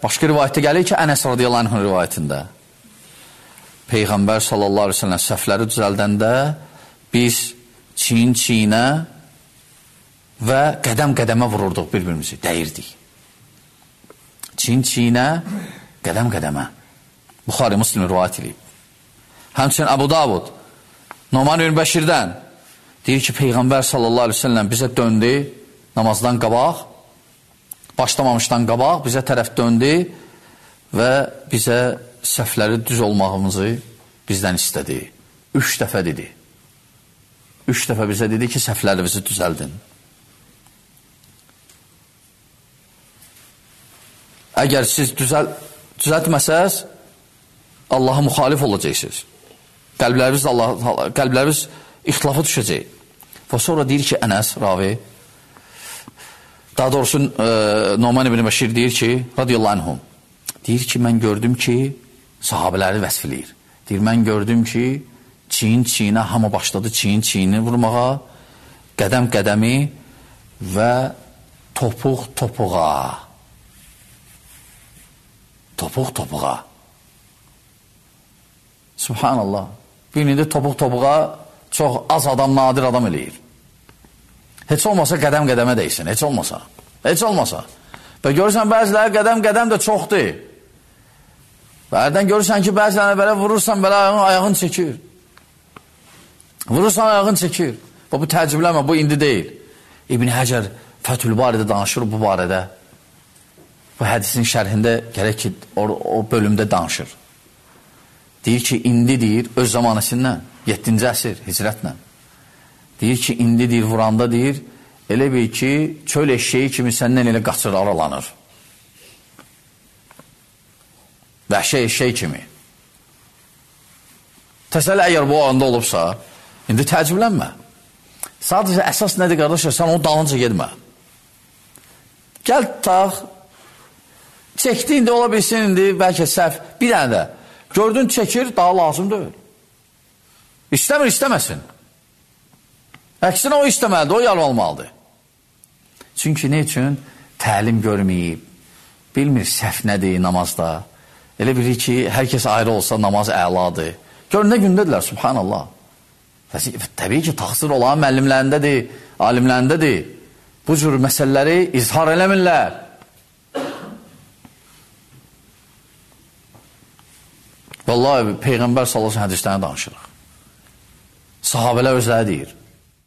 Başqa rivayətdə gəlir ki, Ənəs radiyallahu anh rivayətində Peyğəmbər sallallahu aleyhi ve sellem səhvləri düzəldəndə biz çiyin-çiyinə və qədəm-qədəmə vururduq bir-birimizi, dəyirdik. Çiyin-çiyinə, qədəm-qədəmə. Buxari Müslim rivayət edib. Həmçinin Əbu Davud, Numan ibn Bəşirdən deyir ki, Peyğəmbər sallallahu aleyhi ve sellem bizə döndü namazdan qabaq, başlamamışdan qabaq bizə tərəf döndü və bizə səhvləri düz olmağımızı bizdən istədi. 3 dəfə dedi. 3 dəfə bizə dedi ki, səhvlərinizi düzəldin. Əgər siz düzəltməsəz, Allaha müxalif olacaqsınız. Qəlbləriniz ixtilafa düşəcək. Və sonra deyir ki, Ənəs, ravi, daha doğrusu Numan ibn Bəşir deyir ki, radiyallahu anhum, deyir ki, mən gördüm ki, sahabələri vəsf eləyir. Deyir, mən gördüm ki, çiyin-çiyinə, hamı başladı çiyin-çiyini vurmağa, qədəm-qədəmi və topuq-topuğa. Topuq-topuğa. Subhanallah. Bir indi topuq-topuğa çox az adam, nadir adam eləyir. Heç olmasa qədəm-qədəmə deysin, heç olmasa. Heç olmasa. Və görürsən, bəziləri qədəm-qədəm də çoxdur. Və hərdən görürsən ki, bəzilərinə belə vurursan, belə ayağın çəkir. Vurursan, ayağın çəkir. Bu təəccüblənmə, bu indi deyil. İbn Həcər Fəthül barədə danışır bu barədə. Bu hədisin şərhində gərək ki, o bölümdə danışır. Deyir ki, indi deyir, öz zamanəsindən, 7-ci əsr, hicrətlə. Deyir ki, indi deyir, vuranda deyir, elə bil ki, çöl eşeği kimi səndən elə qaçır, aralanır. Vəhşi eşeği kimi. Təsəlli, əgər bu anda olubsa, indi təəccüblənmə. Sadəcə əsas nədir, qardaşlar, sən onu dalınca gedmə. Gəl, tax, çəkdi, indi ola bilsin, indi bəlkə səhv, bir dənə də. Gördün, çəkir, daha lazım deyil. İstəmir, istəməsin. Əksinə o istəməlidir, o yalvarmalıdır. Çünki nə üçün? Təlim görməyib, bilmir səhv nədir namazda. Elə bilir ki, hər kəs ayrı olsa namaz əladır. Gör, nə gündədirlər, subhanallah. Təbii ki, taxsir olan müəllimlərindədir, alimlərindədir. Bu cür məsələləri izhar eləmirlər. Vallahi, Peyğəmbər sallallahu hədislərini danışırıq. Sahabələr özləri deyir.